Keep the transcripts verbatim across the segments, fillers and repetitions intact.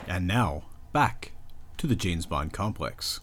And now, back to the James Bond complex.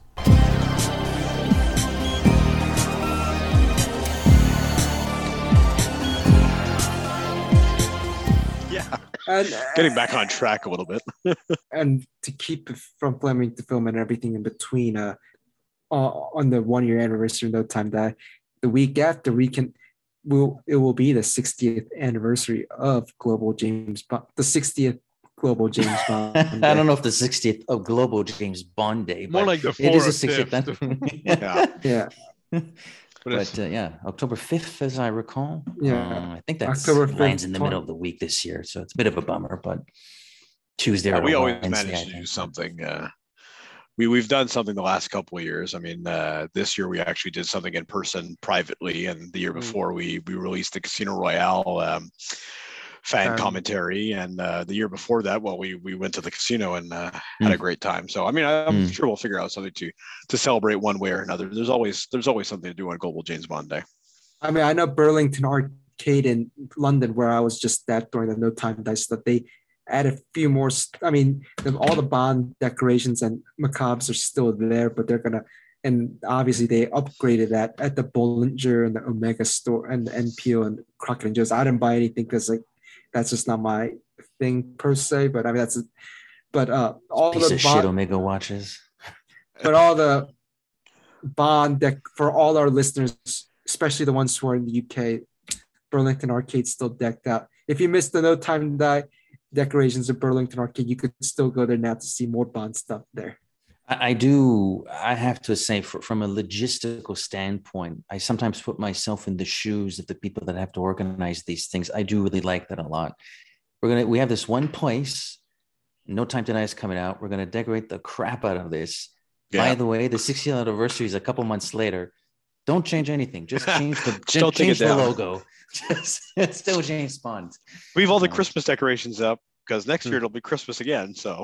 Yeah, And, uh, getting back on track a little bit. and to keep it from filming the film and everything in between, uh, uh on the one year anniversary of No Time to Die, the week after we can, will it will be the sixtieth anniversary of Global James Bond, the sixtieth Global James Bond. I don't know if the sixtieth of Global James Bond Day, More but like the it is a fourth or sixtieth. fifth. Yeah, Yeah, But it's- But uh, yeah, October fifth, as I recall. Yeah. Uh, I think that's October fifth, lands in the middle twenty of the week this year, so it's a bit of a bummer. But Tuesday yeah or we always Wednesday, manage I to think. do something. Uh, we we've done something the last couple of years. I mean, uh, this year we actually did something in person privately, and the year Mm. before we we released the Casino Royale um, fan Um, commentary, and uh, the year before that, well, we we went to the casino and uh, had a Mm. great time. So I mean, I, I'm Mm. sure we'll figure out something to to celebrate one way or another. There's always there's always something to do on Global James Bond Day. I mean, I know Burlington Arcade in London, where I was just at during the No Time to Die stuff, they added a few more. st- I mean, the, all the Bond decorations and macabres are still there, but they're gonna, and obviously they upgraded that at the Bollinger and the Omega store and the N P O and Crockett and Joe's. I didn't buy anything because like that's just not my thing per se. But I mean, that's, but uh, all Piece the of shit Bond, Omega watches. but all the Bond deck for all our listeners, especially the ones who are in the U K, Burlington Arcade still decked out. If you missed the No Time to Die decorations of Burlington Arcade, you could still go there now to see more Bond stuff there. I, I do. I have to say, for, from a logistical standpoint, I sometimes put myself in the shoes of the people that have to organize these things. I do really like that a lot. We're gonna. We have this one place. No Time to Die is coming out. We're gonna decorate the crap out of this. Yeah. By the way, the sixtieth anniversary is a couple months later. Don't change anything. Just change the Still just take it change the down. logo. Just it's still James Bond. We have all the Uh, Christmas decorations up because next Hmm. year it'll be Christmas again. So,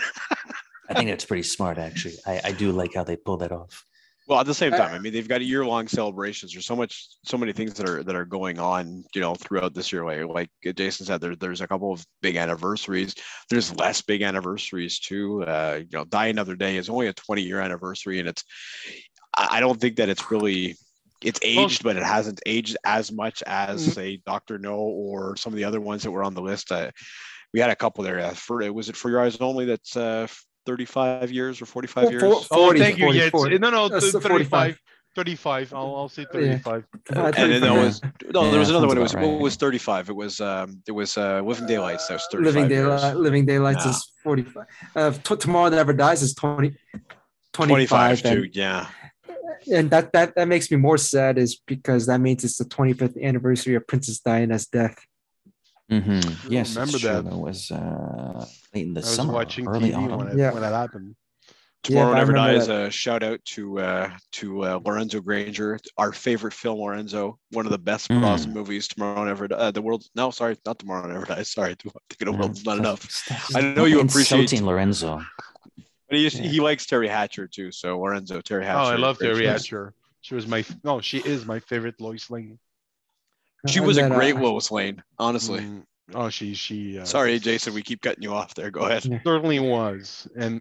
I think that's pretty smart, actually. I, I do like how they pull that off. well, at the same time, I mean, they've got year-long celebrations. There's so much, so many things that are that are going on, you know, throughout this year. Like, like Jason said, there, there's a couple of big anniversaries. There's less big anniversaries too. Uh, you know, Die Another Day is only a twenty-year anniversary, and it's. I I don't think that it's really. It's aged, but it hasn't aged as much as, Mhm. say, Doctor No or some of the other ones that were on the list. Uh, we had a couple there. Uh, for was it For Your Eyes Only? That's uh, thirty-five years or forty-five Four- years. four- Oh, forty, thank you. forty, Yeah, it's, forty. no, no, That's th- forty-five. thirty-five. thirty-five. I'll, I'll say thirty-five. Uh, and then there thirty-five. was no, Yeah, there was another sounds one. It was about what right. was thirty-five. It was um, it was uh, Living Daylights. That was thirty-five Living years. Daylight, Living Daylights Yeah. is forty-five. Uh, T- Tomorrow Never Dies is twenty, twenty-five twenty-five. too. and, Yeah, and that, that that makes me more sad is because that means it's the twenty-fifth anniversary of Princess Diana's death. Mm-hmm. Yes, it's remember true. that. That was uh, late in the I was summer, watching early T V autumn. when, it, Yeah. when that happened. Tomorrow Yeah, but I Never remember Dies. that. A shout out to uh, to uh, Lorenzo Granger, our favorite film. Lorenzo, one of the best Mm. Brosnan movies. Tomorrow Never Dies. Uh, the world. No, sorry, not Tomorrow Never Dies. Sorry, thinking of World's Not Stop- Enough. stop- I know stop you appreciate- insulting Lorenzo. But he, Yeah. he likes Terry Hatcher too. So Lorenzo, Terry Hatcher. Oh, I love great Terry choice. Hatcher. She was my no, she is my favorite Lois Lane. She And was a then, great uh, Lois Lane, honestly. Mm, oh, she she. Uh, Sorry, Jason, we keep cutting you off there. Go ahead. Yeah. certainly was, and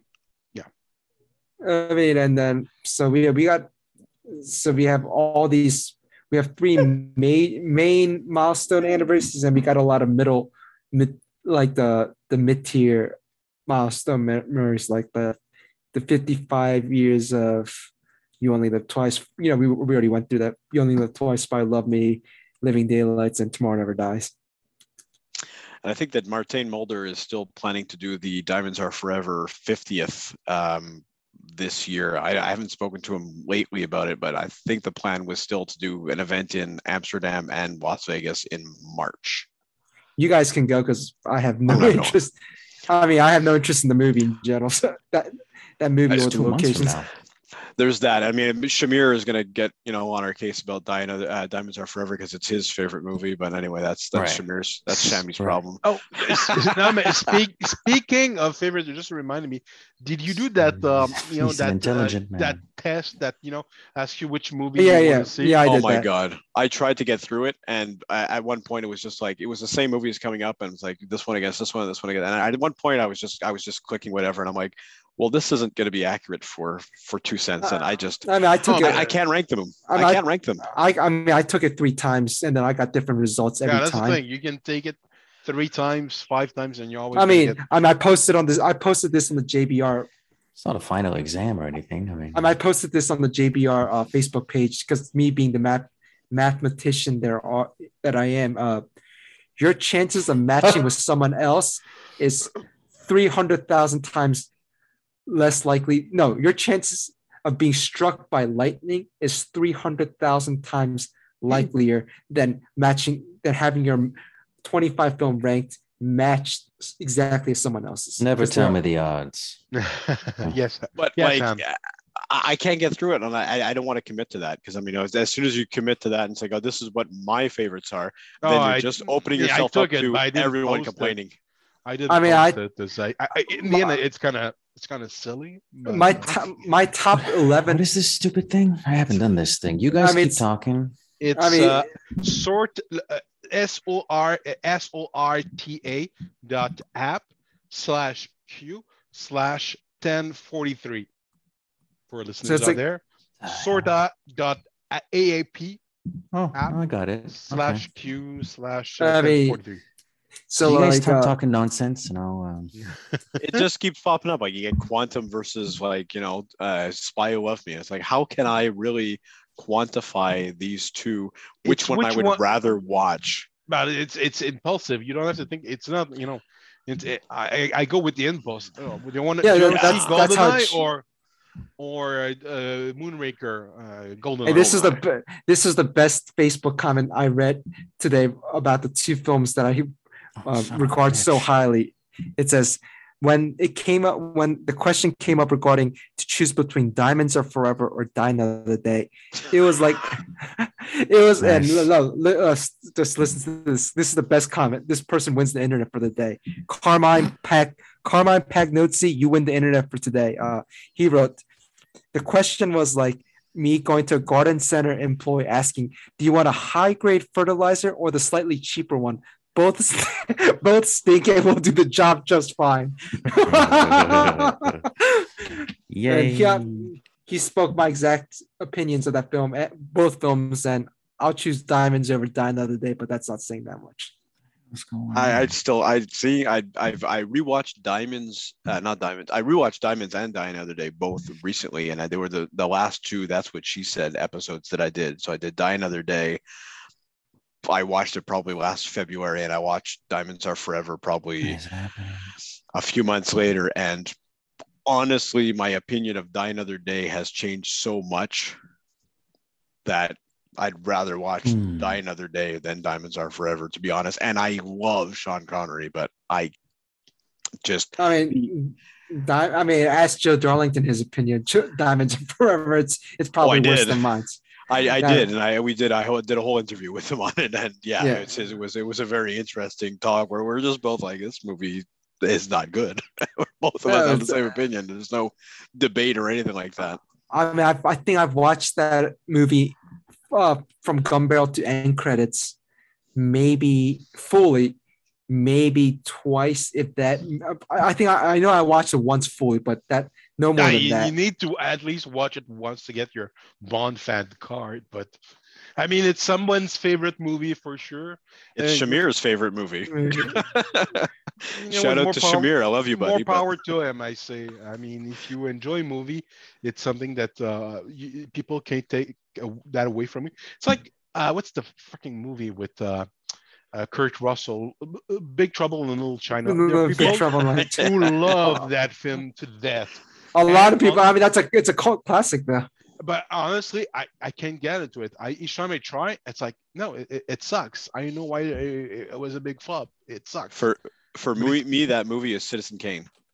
I mean, and then so we we got so we have all these. We have three main main milestone anniversaries, and we got a lot of middle, mid like the the mid tier milestone memories, like the the fifty-five years of You Only Live Twice. You know, we we already went through that. You Only Live Twice by Love Me, Living Daylights, and Tomorrow Never Dies. And I think that Martin Mulder is still planning to do the Diamonds Are Forever fiftieth um, this year. I, I haven't spoken to him lately about it, but I think the plan was still to do an event in Amsterdam and Las Vegas in March. You guys can go because I have no I'm not going. interest. I mean, I have no interest in the movie in general. So that that movie I just with the Two months from locations. now. there's that. I mean, Shamir is gonna get you know on our case about Diana, uh, Diamonds Are Forever because it's his favorite movie. But anyway, that's that's Right. Shamir's that's Shami's Right. problem. Oh, now, speak, speaking of favorites, you just reminded me. Did you do that? Um, you know He's an that intelligent uh, man. that test that you know asks you which movie Yeah, you yeah, want to see. yeah. I Oh did my that. god! I tried to get through it, and I, at one point it was just like it was the same movies coming up, and it was like this one against this one, this one against. And I, at one point I was just I was just clicking whatever, and I'm like, well, this isn't going to be accurate for for two cents, and I just I mean, I took Oh, it. I, I can't rank them. I I, mean, I- can't rank them. I, I mean, I took it three times, and then I got different results every Yeah, that's time. the thing. You can take it three times, five times, and you always. I gonna mean, get- I mean, I posted on this. I posted this on the J B R. It's not a final exam or anything. I mean, I mean, I posted this on the J B R uh, Facebook page because me being the math mathematician there are that I am. Uh, your chances of matching with someone else is three hundred thousand times less likely. No, your chances of being struck by lightning is three hundred thousand times likelier than matching than having your twenty-five film ranked matched exactly as someone else's. never Because tell they're- me the odds. yes. But Yeah, like, Sam. I, I can't get through it, and I, I don't want to commit to that because I mean, as, as soon as you commit to that and say, "Oh, this is what my favorites are," Oh, then you're I- just opening yeah, I yourself took up it, to but I didn't everyone post it. complaining. I didn't. I mean, I- post it to say. I, I, in the end, it's kind of it's kind of silly. but- my top my top eleven. What is this stupid thing? I haven't done this thing. You guys I mean, keep it's- talking. It's I mean, uh, sort uh, S O R S O R T A dot app slash Q slash ten forty-three for listeners it's out like- there. Sorta dot A A P Oh, app I got it. slash Okay. Q slash I uh, mean, ten forty-three. so you guys like, stop uh, talking nonsense, and I'll. Um, It just keeps popping up. Like you get Quantum versus like you know uh, Spy Who Loved Me. It's like how can I really quantify these two? Which It's one which I would one- rather watch? But it's it's impulsive. You don't have to think. It's not. You know. It's it, I I go with the impulse. Oh, do you want to Yeah, do you that- want to see that's- that's how GoldenEye it's- or or uh, Moonraker? Uh, GoldenEye. and this is the be- this is the best Facebook comment I read today about the two films that I oh, uh, son of a regard so bitch. highly. It says when it came up when the question came up regarding to choose between Diamonds Are Forever or Die Another Day, it was like it was Nice. and no, no, uh, just listen to this. This is the best comment. This person wins the internet for the day. Carmine Pack Carmine Pagnozzi, you win the internet for today. Uh, he wrote the question was like me going to a garden center employee asking, "Do you want a high grade fertilizer or the slightly cheaper one?" Both both stink and will do the job just fine. Yay. And he, uh, he spoke my exact opinions of that film, eh, both films, and I'll choose Diamonds over Die Another Day, but that's not saying that much. What's going on? I, I still I see I I've I rewatched Diamonds uh, not Diamonds I rewatched Diamonds and Die Another Day both recently, and I, they were the the last two That's What She Said episodes that I did. So I did Die Another Day. I watched it probably last February, and I watched Diamonds Are Forever What probably is happening? a few months later. And honestly, my opinion of Die Another Day has changed so much that I'd rather watch Hmm. Die Another Day than Diamonds Are Forever, to be honest. And I love Sean Connery, but I just I mean, Di- I mean, ask Joe Darlington his opinion. Ch- Diamonds Are Forever. It's it's probably worse did. than mine. I, I Yeah. did, and I we did I did a whole interview with him on it, and yeah, Yeah. It's, it was it was a very interesting talk where we're just both like, this movie is not good. Both of Yeah, us have the it's- same opinion. There's no debate or anything like that. I mean, I, I think I've watched that movie uh, from gun barrel to end credits, maybe fully, maybe twice, if that. I, I think I, I know I watched it once fully, but that no more Yeah, than you, that. you need to at least watch it once to get your Bond fan card. But I mean, it's someone's favorite movie for sure. It's Uh, Shamir's favorite movie. You know, Shout more out to power- Shamir. I love you, buddy. More but- power to him, I say. I mean, if you enjoy movie, it's something that uh, you, people can't take uh, that away from you. It's like uh, what's the freaking movie with uh, uh, Kurt Russell, B- Big Trouble in Little China? There are Big people Trouble in Little who love that film to death. A lot of And people. on- I mean, that's a it's a cult classic though. But honestly, I, I can't get into it. I each time I try, it's like no, it, it, it sucks. I know why it, it was a big flop. It sucks. For for But me, me, that movie is Citizen Kane.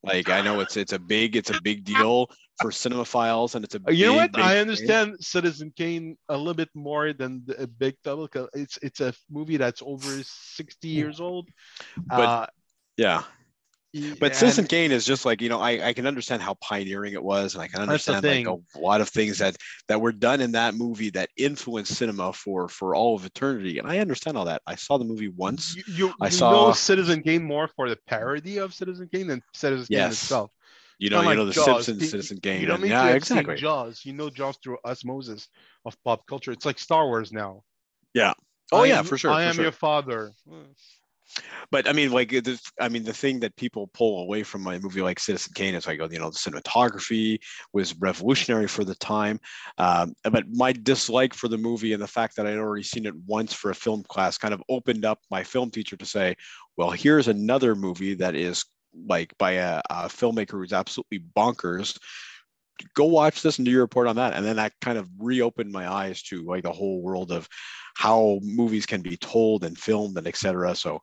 Like I know it's it's a big it's a big deal for cinemaphiles, and it's a You know big, what? big I thing. understand Citizen Kane a little bit more than the Big Trouble because it's it's a movie that's over sixty years old. But Uh, yeah. y- But Citizen and Kane is just like, you know, I, I can understand how pioneering it was, and I can that's the understand like a thing. lot of things that that were done in that movie that influenced cinema for for all of eternity. And I understand all that. I saw the movie once. You, you I you know saw Citizen Kane more for the parody of Citizen Kane than Citizen Kane yes, itself. you It's know, kind of you know like the Jaws. Simpsons, Pe- Citizen You Kane, don't and need to yeah, have seen exactly. Jaws. You know Jaws through osmosis of pop culture. It's like Star Wars now. Yeah. Oh I yeah, am for sure, I for am sure. your father. But I mean, like, the, I mean, the thing that people pull away from a movie like Citizen Kane is like, oh, you know, the cinematography was revolutionary for the time. Um, but my dislike for the movie and the fact that I'd already seen it once for a film class kind of opened up my film teacher to say, well, here's another movie that is like by a, a filmmaker who's absolutely bonkers. Go watch this and do your report on that. And then that kind of reopened my eyes to like the whole world of how movies can be told and filmed and et cetera. So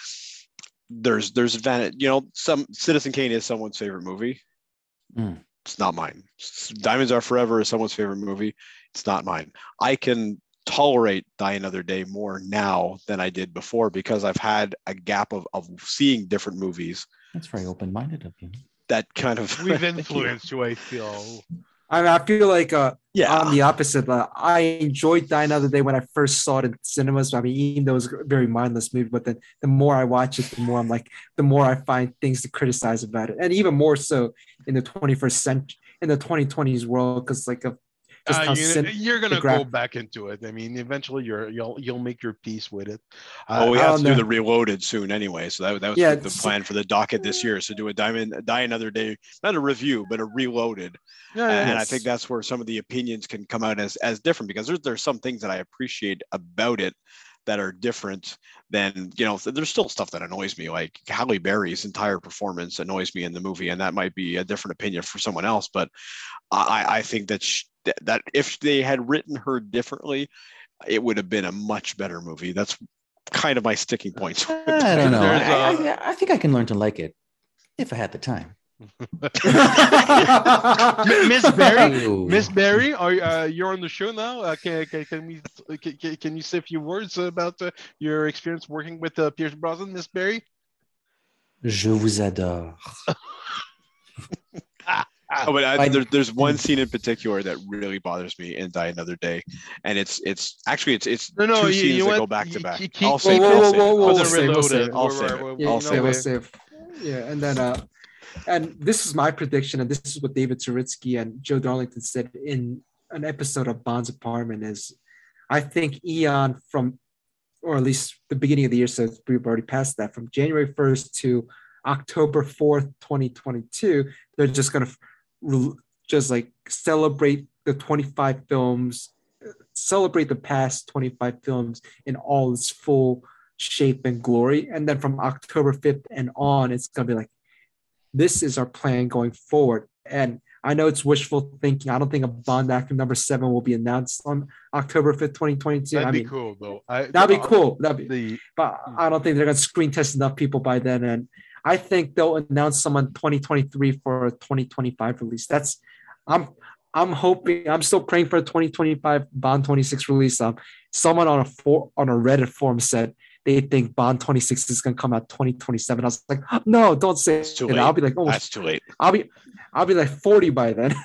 there's there's advantage, you know, some Citizen Kane is someone's favorite movie. Mm. It's not mine. Diamonds Are Forever is someone's favorite movie. It's not mine. I can tolerate Die Another Day more now than I did before because I've had a gap of, of seeing different movies That's very open-minded of you. that kind of We've influenced you, I feel. I mean, I feel like uh, yeah. I'm the opposite. Uh, I enjoyed Die Another Day when I first saw it in cinemas. I mean, even though it was a very mindless movie, but then the more I watch it, the more I'm like, the more I find things to criticize about it, and even more so in the twenty-first century, in the twenty twenties world, because like a, just Uh, how you, sim- you're gonna the gra- go back into it. I mean, eventually you're you'll you'll make your peace with it. Well, Uh, we I have don't to do know. the Reloaded soon anyway. So that, that was Yeah, the so- plan for the docket this year. So do a Diamond, Die Another Day, not a review, but a Reloaded. yeah, yeah. And I Yes. think that's where some of the opinions can come out as as different because there's there's some things that I appreciate about it that are different than, you know, there's still stuff that annoys me. Like Halle Berry's entire performance annoys me in the movie, and that might be a different opinion for someone else. But I, I think that she, that if they had written her differently, it would have been a much better movie. That's kind of my sticking points. with I don't know. I, There's, uh, I, I think I can learn to like it if I had the time. M- Miss Berry, Ew. Miss Berry, are uh, you're on the show now? Uh, can, can can we can, can- can you say a few words about uh, your experience working with uh, Pierce Brosnan, Miss Berry? Je vous adore. Oh, but I, I- there, there's one scene in particular that really bothers me in Die Another Day, and it's it's actually it's it's No, no, two you, scenes you that what? go back to You back. keep- I'll keep save Whoa, it. whoa, I'll whoa, save whoa, it. whoa, I'll for the save it, we'll save reloaded. it. I'll We're- save it. we're- Yeah, I'll you know, save yeah, we'll we- save. Yeah, and then uh, and this is my prediction, and this is what David Turitsky and Joe Darlington said in an episode of Bond's Apartment. Is I think Eon from, or at least the beginning of the year, so we've already passed that, from January first to October fourth, twenty twenty-two, they're just gonna re- just like celebrate the twenty-five films, celebrate the past twenty-five films in all its full shape and glory. And then from October fifth and on, it's going to be like, this is our plan going forward. And I know it's wishful thinking. I don't think a Bond actor number seven will be announced on October fifth, twenty twenty-two. That'd I be mean, cool though. I, that'd be uh, cool. That'd be, The but I don't think they're going to screen test enough people by then. And I think they'll announce someone twenty twenty-three for a twenty twenty-five release. That's, I'm, I'm hoping, I'm still praying for a twenty twenty-five Bond twenty-six release. Um, someone on a for, on a Reddit forum said they think Bond twenty-six is going to come out twenty twenty-seven. I was like, no, don't say It's too it. late. I'll be like, almost, That's too late. I'll be, I'll be like forty by then.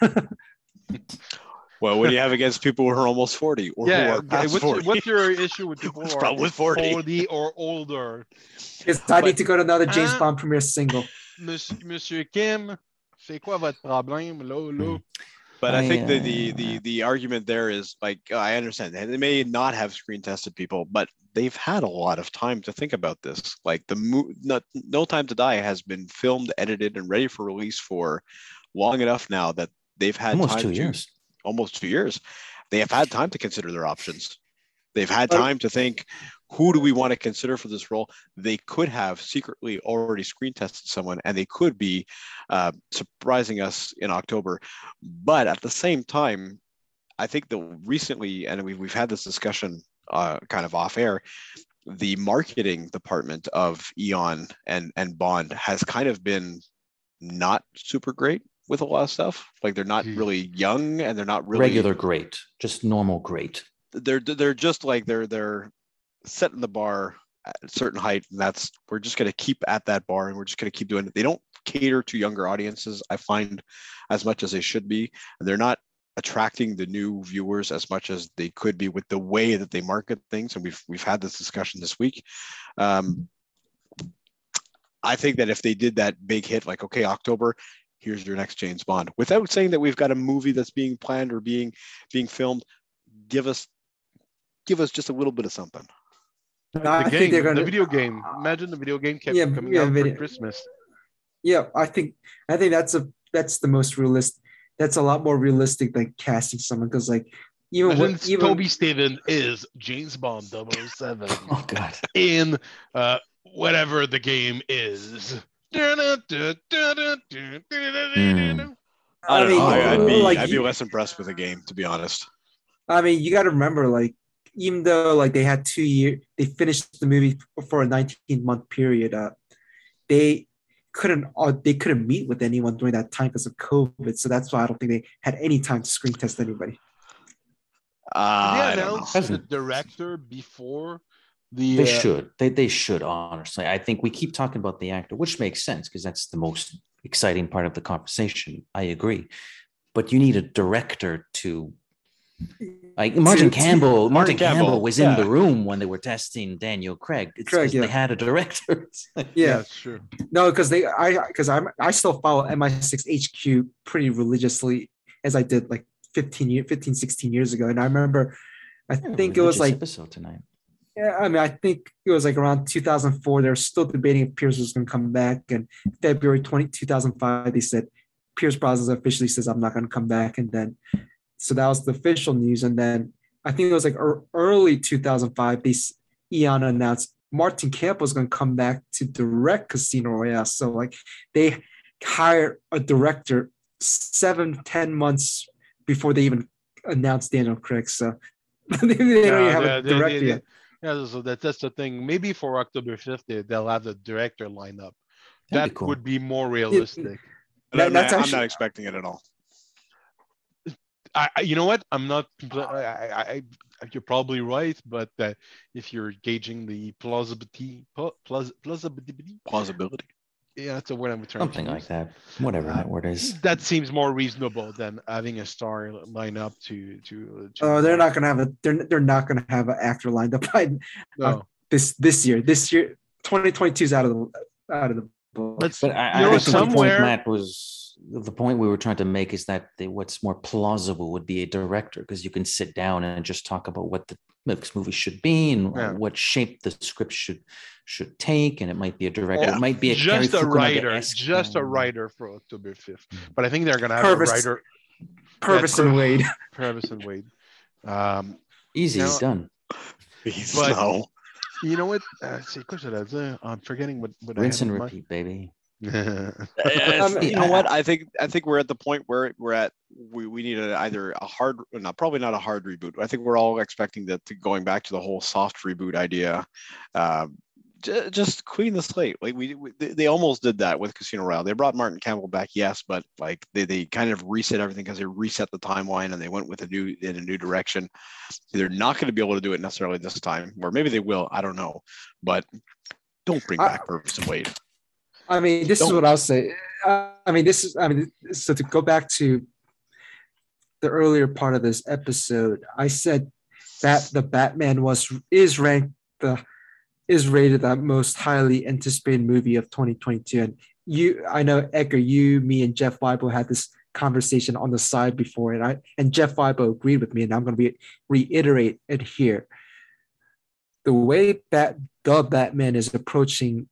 Well, what do you have against people who are almost forty or yeah, who are okay, past what's, forty? what's your issue with people What's who the are problem with forty? forty or older? Because I But- need to go to another James Huh? Bond premiere single. Monsieur, Monsieur Kim, c'est quoi votre problème, là, là? But I, I, think the, the uh, the the argument there is like, I understand they may not have screen tested people, but they've had a lot of time to think about this. Like the mo- not, No Time to Die has been filmed, edited, and ready for release for long enough now that they've had Almost time two to, years. almost two years. They have had time to consider their options. They've had But- time to think, who do we want to consider for this role? They could have secretly already screen tested someone, and they could be uh, surprising us in October. But at the same time, I think that recently, and we've, we've had this discussion uh, kind of off air, the marketing department of Eon and, and Bond has kind of been not super great with a lot of stuff. Like they're not really young and they're not really regular great, just normal great. They're they're just like they're they're setting the bar at a certain height, and that's we're just going to keep at that bar, and we're just going to keep doing it. They don't cater to younger audiences, I find, as much as they should be, and they're not attracting the new viewers as much as they could be with the way that they market things. And we've we've had this discussion this week. Um, I think that if they did that big hit, like, okay, October, here's your next James Bond, without saying that we've got a movie that's being planned or being being filmed, give us give us just a little bit of something. Like I the think game, they're gonna- the video game. Imagine the video game kept Yeah, coming yeah, out video- for Christmas. Yeah, I think I think that's a that's the most realistic. That's a lot more realistic than casting someone because like even Imagine what, even Toby Steven is James Bond double oh seven Oh God. in uh, whatever the game is. Mm. I don't mean, know. I, I'd be like I'd be you- less impressed with the game, to be honest. I mean, you got to remember, like, even though like they had two years, they finished the movie for a nineteen month period. Uh, they couldn't, uh, they couldn't meet with anyone during that time because of COVID. So that's why I don't think they had any time to screen test anybody. Uh, Did I they don't know. announce the director before the? They uh, should. They they should, honestly. I think we keep talking about the actor, which makes sense because that's the most exciting part of the conversation. I agree. But you need a director to like Martin To- Campbell. Martin Martin Campbell, Campbell, was yeah. in the room when they were testing Daniel Craig. It's Craig, 'cause yeah. they had a director. It's like- Yeah, that's true. no, because they, I, because I'm, I still follow M I six H Q pretty religiously as I did like fifteen, year, fifteen, sixteen years ago, and I remember, I Yeah, think it was religious like. episode tonight. Yeah, I mean, I think it was like around two thousand four. They were still debating if Pierce was going to come back. And February twentieth, two thousand five, they said Pierce Brosnan officially says, I'm not going to come back. And then, so that was the official news. And then I think it was like er- early two thousand five, they, Eon announced Martin Campbell was going to come back to direct Casino Royale. So, like, they hired a director seven, ten months before they even announced Daniel Craig. So, they don't even have Yeah, a they- they- director they- yet. Yeah, so that, that's the thing. Maybe for October fifth, they, they'll have the director lined up. That'd That be cool. would be more realistic. But That- I'm, that's not, I'm actually- not expecting it at all. I, I- you know what? I'm not. compl- I, I, I, you're probably right, but uh, if you're gauging the plausibility, pl- plaus- plausibility, Plausibility. yeah, that's a word I'm trying Something to like use. that. Whatever Uh, that word is. That seems more reasonable than having a star line up to to. to Oh, they're not gonna have a. They're they're not gonna have an actor lined up by No. this this year. This year, twenty twenty-two is out of the out of the book. Let's. But I, You know, I think the point somewhere- Matt was the point we were trying to make is that the, what's more plausible would be a director because you can sit down and just talk about what the next movie should be and Yeah. what shape the script should should take, and it might be a director, Yeah. it might be a just a Cary Fukunaga-esque, writer, just a um, writer for October fifth. But I think they're gonna have a Purvis. writer, Purvis yeah, and Pur- Wade. Purvis and Wade. Um, Easy Now- done. Please, But- no. you know what? Uh, c'est quoi j'allais dire? I'm forgetting what what Rinse I and have in repeat, baby. mind. Um, you know what? I think I think we're at the point where we're at. We, we need a, either a hard, not probably not a hard reboot. I think we're all expecting that to going back to the whole soft reboot idea. Um, j- just clean the slate. Like we, we, they they almost did that with Casino Royale. They brought Martin Campbell back, yes, but like they, they kind of reset everything because they reset the timeline and they went with a new in a new direction. They're not going to be able to do it necessarily this time, or maybe they will. I don't know, but don't bring I- back Purvis and Wade. I mean, this is Don't- what I'll say. Uh, I mean, this is. I mean, so to go back to the earlier part of this episode, I said that the Batman was is ranked the is rated the most highly anticipated movie of twenty twenty-two. And you, I know Edgar, you, me, and Jeff Weibel had this conversation on the side before, and I and Jeff Weibel agreed with me, and I'm going to be reiterate it here. The way that the Batman is approaching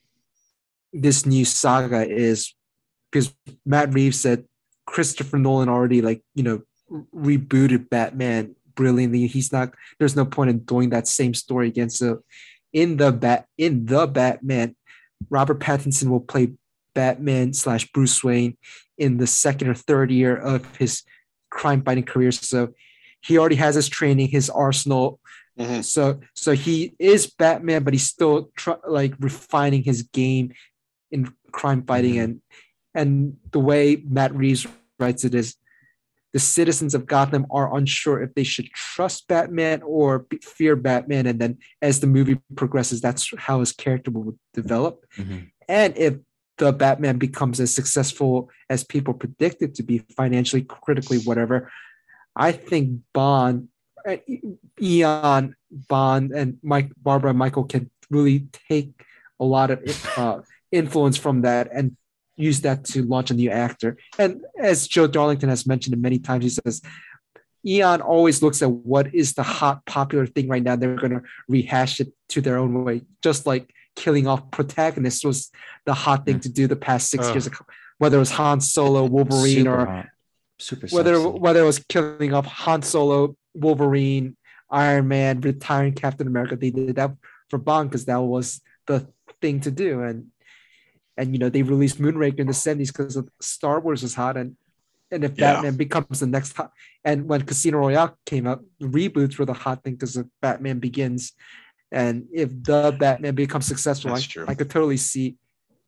this new saga is because Matt Reeves said Christopher Nolan already like you know rebooted Batman brilliantly. He's not. There's no point in doing that same story again. So in the bat in the Batman, Robert Pattinson will play Batman slash Bruce Wayne in the second or third year of his crime fighting career. So he already has his training, his arsenal. Mhm. So so he is Batman, but he's still tr- like refining his game in crime fighting, Mhm. and and the way Matt Reeves writes it is, the citizens of Gotham are unsure if they should trust Batman or fear Batman, and then as the movie progresses, that's how his character will develop. Mhm. And if the Batman becomes as successful as people predict it to be, financially, critically, whatever, I think Bond, uh, Eon, Bond, and Mike, Barbara, and Michael can really take a lot of uh, influence from that and use that to launch a new actor. And as Joe Darlington has mentioned many times, he says Eon always looks at what is the hot popular thing right now. They're going to rehash it to their own way, just like killing off protagonists was the hot thing to do the past six Uh. years ago, whether it was Han Solo, Wolverine, Super or hot. Super whether sexy. whether it was killing off Han Solo, Wolverine, Iron Man, retiring Captain America. They did that for Bond because that was the thing to do. And and you know, they released Moonraker in the seventies because Star Wars was hot, and and if Yeah. Batman becomes the next hot, and when Casino Royale came out, reboots were the hot thing because of Batman Begins. And if the Batman becomes successful, I, That's true. I could totally see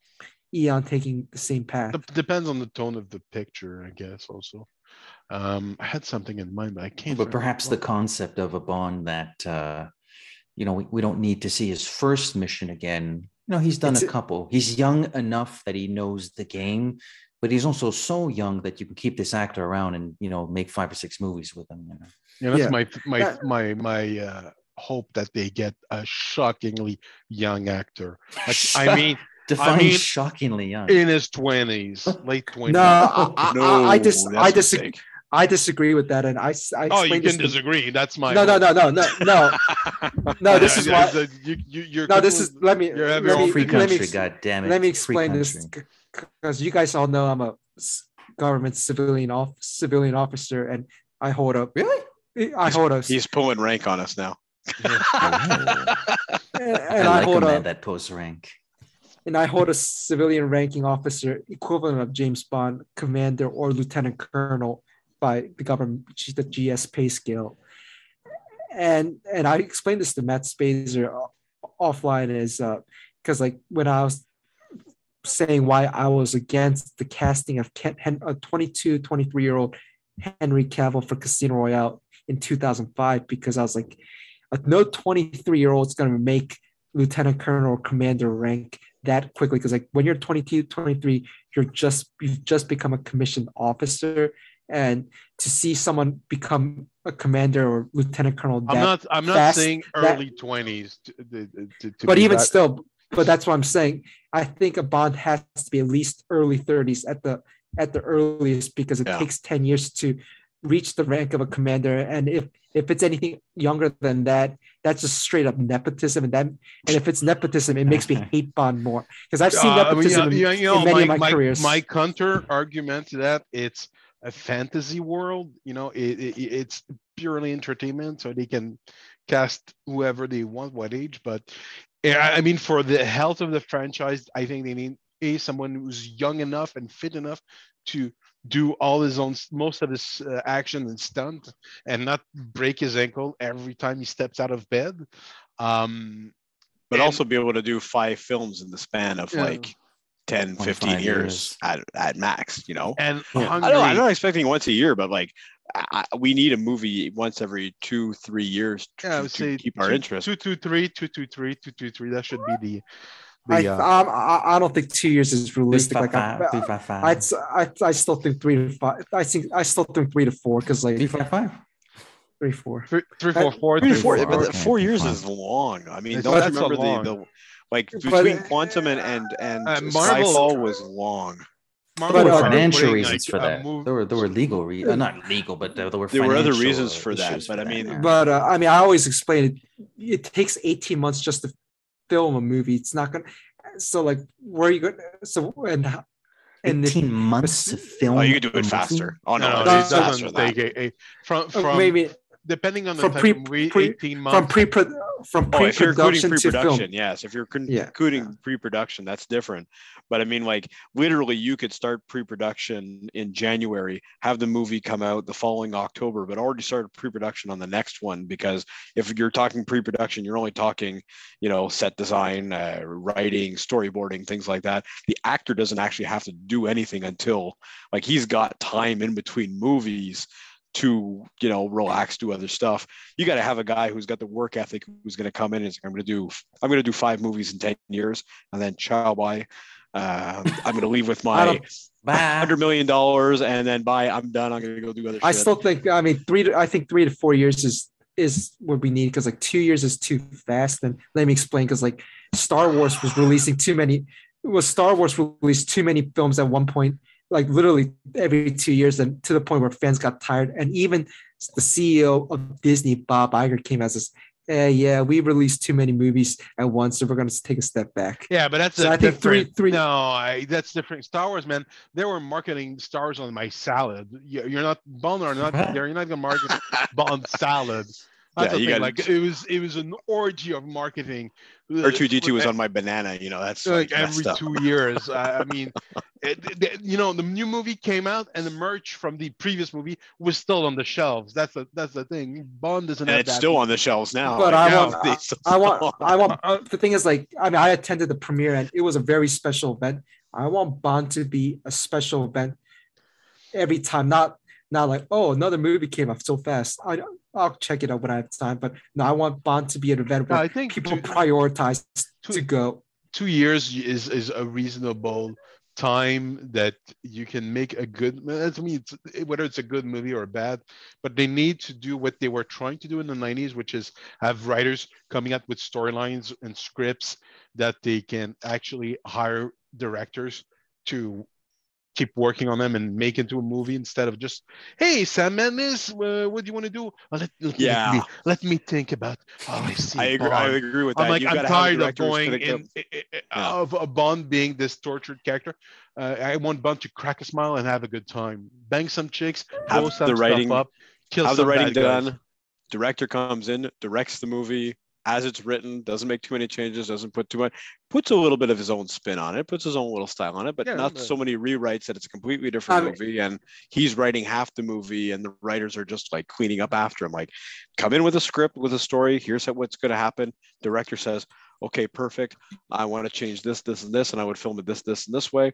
Eon taking the same path. Dep- Depends on the tone of the picture, I guess. Also, um, I had something in mind, but I can't. But remember perhaps the what. concept of a Bond that, uh, you know, we, we don't need to see his first mission again. You know, he's done It's a a- couple. He's young enough that he knows the game, but he's also so young that you can keep this actor around and, you know, make five or six movies with him. You know? Yeah, that's Yeah. my my That- my my uh, hope that they get a shockingly young actor. Like, I mean, Define mean, shockingly young. in his twenties, late twenties. No, I, I, No, I, I, dis- that's I a disagree. mistake. I disagree with that, and I, s- I Oh, you explained this can to- disagree. That's my No, no, hope. no, no, no, no. No, this is Yeah, why. the- you, you, you're No, this is. completely- Let me. you have Let your me. own Free Let me, country, ex- God damn it. let me Free explain this country. because you guys all know I'm a s- government civilian off civilian officer, and I hold up. Really? I hold a. He's pulling rank on us now. Oh, and I I, like hold a a. man that post rank. and I hold a civilian ranking officer equivalent of James Bond, commander or lieutenant colonel by the government, which is the G S pay scale. And and I explained this to Matt Spazer offline is because uh, like when I was saying why I was against the casting of Ken, Hen, a twenty-two, twenty-three year old Henry Cavill for Casino Royale in two thousand five, because I was like, no twenty-three year old is going to make lieutenant colonel or commander rank that quickly, because like when you're twenty-two, twenty-three, you're just you've just become a commissioned officer, and to see someone become a commander or lieutenant colonel, I'm that not. I'm not fast- saying that- early twenties. To, to, to, to but be even that- still, but that's what I'm saying. I think a Bond has to be at least early thirties at the at the earliest, because it Yeah. takes ten years to reach the rank of a commander. And if if it's anything younger than that, that's just straight up nepotism. And that, and if it's nepotism, it makes me hate Bond more, because I've seen Uh, I mean, nepotism yeah, in, you know, in many my, of my, my, careers. my counter argument to that, it's a fantasy world. You know, it, it, it's purely entertainment, so they can cast whoever they want, what age. But yeah, I mean, for the health of the franchise, I think they need a someone who's young enough and fit enough to do all his own, most of his uh, action and stunt, and not break his ankle every time he steps out of bed. Um, But and- also be able to do five films in the span of Yeah. like ten, twenty-five fifteen years, years. At, at max, you know? and Yeah. hungry. I don't, I'm not expecting once a year, but like I, I- we need a movie once every two, three years to, Yeah, I to would say keep our two, interest. Two, two, three, two, two, three, two, two, three. That should be the. I, the uh, um, I I don't think two years is Three, realistic. five, Like I, five, three, five, five. I'd, I, I still think three to five. I think I still think three to four, because like Three, five, five. three, four. three, three, four, four, Three to three, four, four, but the okay, four okay, years fine. is long. I mean, It's- don't you that's a remember long. the, the like But, between uh, Quantum and and and Uh, Marvel- Skyfall was long. Marvel But, There were uh, are financial putting, reasons like, for a that. move- There were there were legal re- uh, not legal, but there, there were There were other financial, reasons uh, for that, issues but for I mean- yeah. But uh, I mean, I always explain it. It takes eighteen months just to film a movie. It's not gonna. So like, where are you going? So and how- and if, eighteen months to film. Oh, you could do a it movie? faster. Oh no, No, no, no, no, it it's faster doesn't than take that. a, a from oh, from maybe depending on the From type pre- of movie, pre- eighteen months. from pre from Oh, if you're including pre-production to pre-production, film. yes. If you're con- Yeah. including pre-production, that's different. But I mean, like literally, you could start pre-production in January, have the movie come out the following October, but already started pre-production on the next one. Because if you're talking pre-production, you're only talking, you know, set design, uh, writing, storyboarding, things like that. The actor doesn't actually have to do anything until like he's got time in between movies to, you know, relax, do other stuff. You got to have a guy who's got the work ethic, who's going to come in and say, I'm going to do, I'm going to do five movies in ten years, and then ciao, bye. Uh, I'm going to leave with my hundred million dollars, and then bye. I'm done. I'm going to go do other. I shit. still think. I mean, three. To, I think three to four years is is what we need because like two years is too fast. And let me explain because like Star Wars was releasing too many. Was Star Wars released too many films at one point? Like literally every two years, and to the point where fans got tired. And even the C E O of Disney, Bob Iger, came as this, eh, yeah, we released too many movies at once, so we're going to take a step back. Yeah, but that's so a I think three, different- three. No, I, that's different. Star Wars, man, they were marketing Star Wars on my salad. You- You're not Bond or not there. You're not going to market Bond salad. That's Yeah, the you thing. gotta- Like it was, it was an orgy of marketing. R two D two was on my banana. You know, that's like like every messed up. two years. I, I mean, it, it- you know, the new movie came out, and the merch from the previous movie was still on the shelves. That's the that's the thing. Bond doesn't And have it's that. still on the shelves now. But Like, I now want, they I, still- I want, I want. Uh, the thing is, like, I mean, I attended the premiere, and it was a very special event. I want Bond to be a special event every time, not not like, oh, another movie came up so fast. I I'll check it out when I have time. But no, I want Bond to be an event No, where I think people two, prioritize two- to go. two years is is a reasonable time that you can make a good. To me, it's, whether it's a good movie or bad, but they need to do what they were trying to do in the nineties, which is have writers coming up with storylines and scripts that they can actually hire directors to keep working on them and make into a movie instead of just, hey, Sam Mendes, uh, what do you want to do? Oh, let, let, Yeah. let, me, let me think about. Oh, I see. I agree. I Bond. agree with that. I'm like, You've I'm gotta have tired of directors going that in, go- i- i- Yeah. of a Bond being this tortured character. Uh, I want Bond to crack a smile and have a good time, bang some chicks, Have blow some the writing- stuff up, kill have the some writing bad guys. done. Director comes in, directs the movie as it's written, doesn't make too many changes, doesn't put too much, puts a little bit of his own spin on it, puts his own little style on it, but Yeah, not but- so many rewrites that it's a completely different I mean- movie. And he's writing half the movie, and the writers are just like cleaning up after him. Like, come in with a script, with a story. Here's how, what's going to happen. Director says, "Okay, perfect. I want to change this, this, and this, and I would film it this, this, and this way."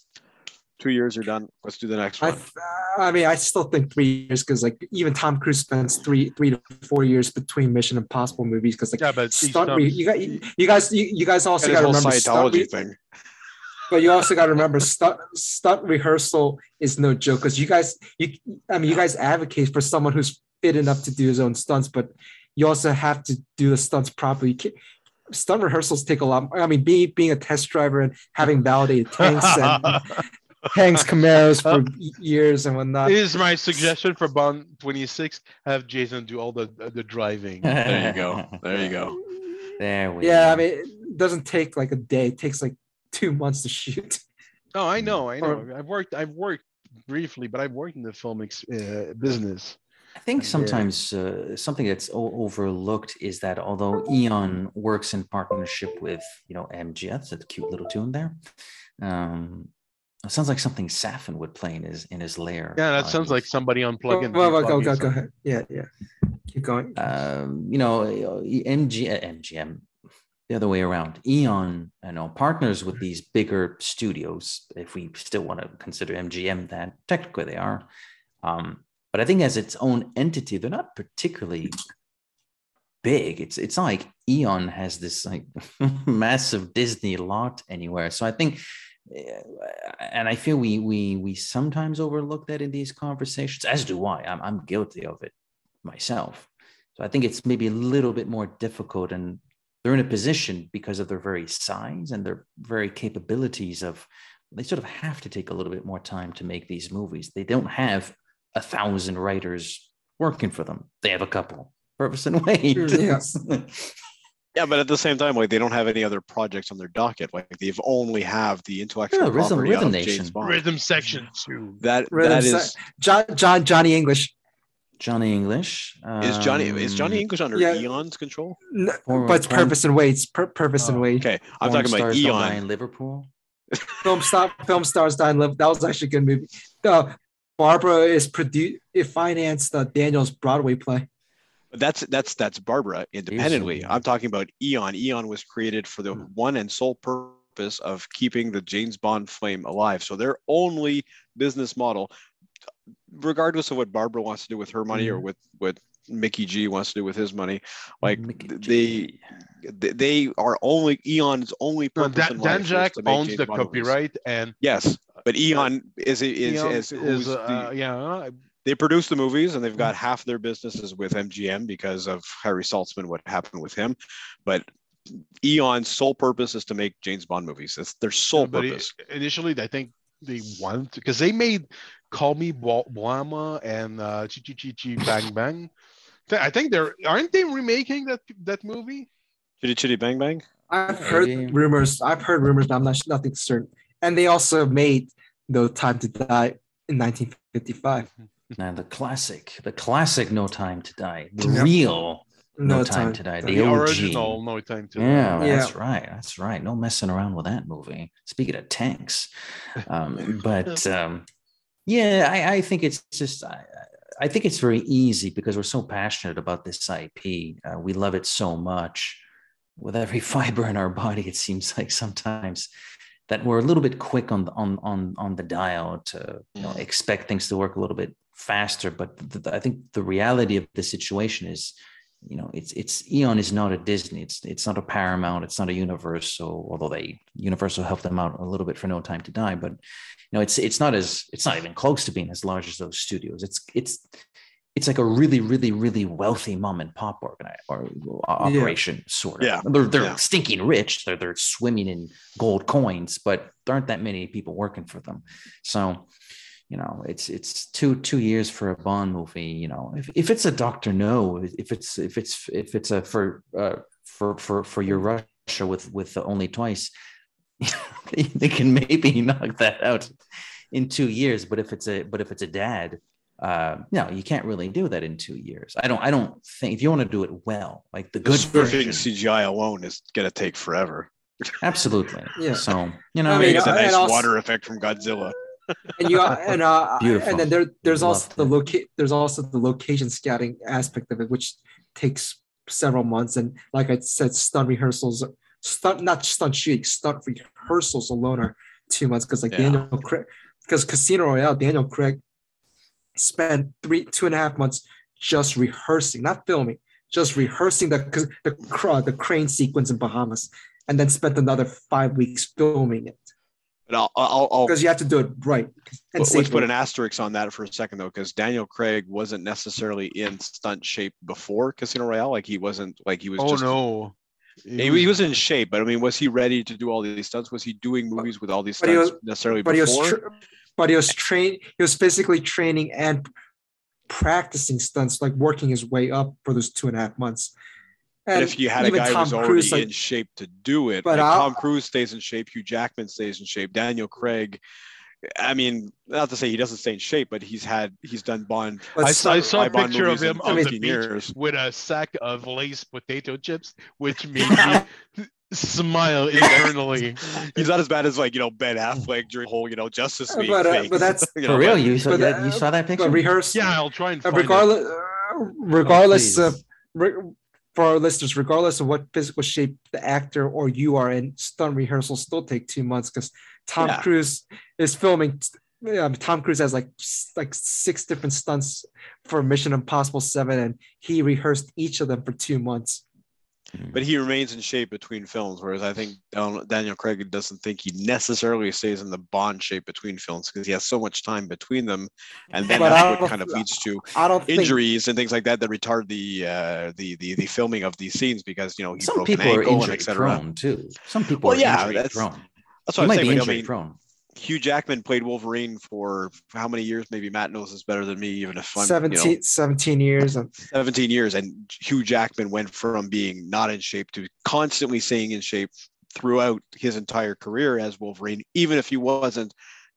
Two years are done. Let's do the next I, one. I mean, I still think three years because like even Tom Cruise spends three three to four years between Mission Impossible movies because like Yeah, but each stunt time- re- you got you, you guys you, you guys also And got his to whole remember stunt Scientology re- thing. but you also got to remember stunt stunt rehearsal is no joke because you guys you I mean you guys advocate for someone who's fit enough to do his own stunts, but you also have to do the stunts properly. You can't- Stunt rehearsals take a lot. I mean, being being a test driver and having validated tanks and tanks Camaros for years and whatnot. Here's my suggestion for Bond twenty-six: have Jason do all the the driving. There you go. There you go. There we Yeah, go. I mean, it doesn't take like a day. It takes like two months to shoot. No, I know, I know. Or- I've worked, I've worked briefly, but I've worked in the film ex- uh, business. I think Yeah. sometimes uh, something that's o- overlooked is that although Eon works in partnership with, you know, M G M, that's a cute little tune there. Um, it sounds like something Safin would play in his in his lair. Yeah, that uh, sounds like somebody Well, unplugging. well, well, go, go, go ahead. Yeah, yeah. Keep going. um, you know, M G M G M, the other way around. Eon, you know, partners with these bigger studios. If we still want to consider M G M that, technically they are. Um, but I think as its own entity, they're not particularly big. It's it's not like Eon has this like massive Disney lot anywhere. So I think, eh, and I feel we we we sometimes overlook that in these conversations, as do I. I'm I'm guilty of it myself. So I think it's maybe a little bit more difficult, and they're in a position because of their very size and their very capabilities of, they sort of have to take a little bit more time to make these movies. They don't have a thousand writers working for them. They have a couple. Purpose and Wade. Yeah. Yeah, but at the same time, like they don't have any other projects on their docket. Like they've only have the intellectual Yeah, Rhythm- property Rhythm of Nation. James Bond. Rhythm section two. That Rhythm that se- is John, John Johnny English. Johnny English. Is Johnny is Johnny um, English under yeah. Eon's control? N- Former- but it's form- Purpose and Wade's pur- Purpose and Oh, Wade. Okay, I'm Porn talking about Stars Don't Die in Eon. Liverpool. Film star, film stars dying live. That was actually a good movie. Uh, Barbara is produced. It financed uh, Daniel's Broadway play. That's that's that's Barbara independently. Easy. I'm talking about Eon. Eon was created for the one and sole purpose of keeping the James Bond flame alive. So their only business model, regardless of what Barbara wants to do with her money or with what Mickey G wants to do with his money, like Mickey they G. they are only Eon's only No, purpose Dan, in life Dan is Jack to make owns James the Bond movies. copyright, and Yes, but Eon is is, is, Eon is, is, who's the- uh, yeah, they produce the movies and they've got half their businesses with M G M because of Harry Saltzman, what happened with him. But Eon's sole purpose is to make James Bond movies. It's their sole but it- purpose. initially I think they wanted because they made Call Me Bla- Blama and uh, Chi Chi Chi Chi Bang Bang. Th- I think they're aren't they remaking that that movie? Chitty Chitty Bang Bang. I've heard Maybe. rumors. I've heard rumors, but I'm not nothing certain. And they also made No Time to Die in nineteen fifty-five. Now the classic, the classic No Time to Die, the Yep. real No, No, Time, to Die, the, The O G. original No Time to Yeah, Die. that's right. That's right. No messing around with that movie. Speaking of tanks, um, but um, yeah, I, I think it's just I, I think it's very easy because we're so passionate about this I P. Uh, we love it so much. With every fiber in our body, it seems like sometimes that we're a little bit quick on the, on on on the dial to you know, expect things to work a little bit faster. But the, the, I think the reality of the situation is, you know, it's it's Eon is not a Disney. It's it's not a Paramount. It's not a Universal. Although they Universal helped them out a little bit for No Time to Die, but you know, it's it's not as it's not even close to being as large as those studios. It's it's it's like a really really really wealthy mom and pop organi- or operation sort of. Yeah. They're they're Yeah. stinking rich. They're they're swimming in gold coins, but there aren't that many people working for them. So you know, it's it's two two years for a Bond movie. You know, if, if it's a Doctor No, if it's if it's if it's a for uh, for for for your Russia with with the Only Twice, they, they can maybe knock that out in two years. But if it's a but if it's a dad, uh, no, you can't really do that in two years. I don't I don't think if you want to do it well, like the The good surfing version, C G I alone is gonna take forever. absolutely. Yeah. So you know, I I mean, mean, it's a and nice also- water effect from Godzilla. And you and uh Beautiful. and then there there's Loved also the it. locate there's also the location scouting aspect of it, which takes several months. And like I said, stunt rehearsals, stunt not stunt shooting, stunt rehearsals alone are two months because like Yeah. Daniel Craig, because Casino Royale, Daniel Craig spent three two and a half months just rehearsing, not filming, just rehearsing the the cr- the crane sequence in Bahamas, and then spent another five weeks filming it But I'll I'll, I'll because you have to do it right. And Let's put safely. an asterisk on that for a second, though, because Daniel Craig wasn't necessarily in stunt shape before Casino Royale. Like he wasn't, like he was Oh just. no. He, he was in shape, but I mean, was he ready to do all these stunts? Was he doing movies with all these But he stunts was- necessarily but he was before? tra- but he was trained he was physically training and practicing stunts, like working his way up for those two and a half months. And if you had a even guy who was Tom already Cruise, like- in shape to do it, But like I'll- Tom Cruise stays in shape, Hugh Jackman stays in shape, Daniel Craig. I mean, not to say he doesn't stay in shape, but he's had he's done Bond. but I, so- I saw a five Bond picture of movies in him on the fifteen beach years. with a sack of Lay's potato chips, which made me smile internally. He's not as bad as like you know Ben Affleck during the whole you know Justice League. But, uh, phase, but that's- you know, for real, but- you saw but that? that- You saw that picture? but rehearse Yeah, I'll try and uh, find regardless it. uh, regardless Oh, of re- for our listeners, regardless of what physical shape the actor or you are in, stunt rehearsals still take two months because Tom Yeah. Cruise is filming. Yeah, Tom Cruise has like s- like six different stunts for Mission Impossible Seven, and he rehearsed each of them for two months. but he remains in shape between films, whereas I think Dan- Daniel Craig doesn't think he necessarily stays in the Bond shape between films because he has so much time between them, and then But I that's what don't- kind of leads to I don't think injuries and things like that that retard the uh, the, the the filming of these scenes because you know he Some broke an people are ankle and injury et cetera. prone too. Some people Well, are yeah, injury that's- prone. That's You what I'm might saying. be but I injury mean, prone. Hugh Jackman played Wolverine for how many years? Maybe Matt knows this better than me, even if I'm seventeen, you know, seventeen years. And seventeen years. And Hugh Jackman went from being not in shape to constantly staying in shape throughout his entire career as Wolverine, even if he wasn't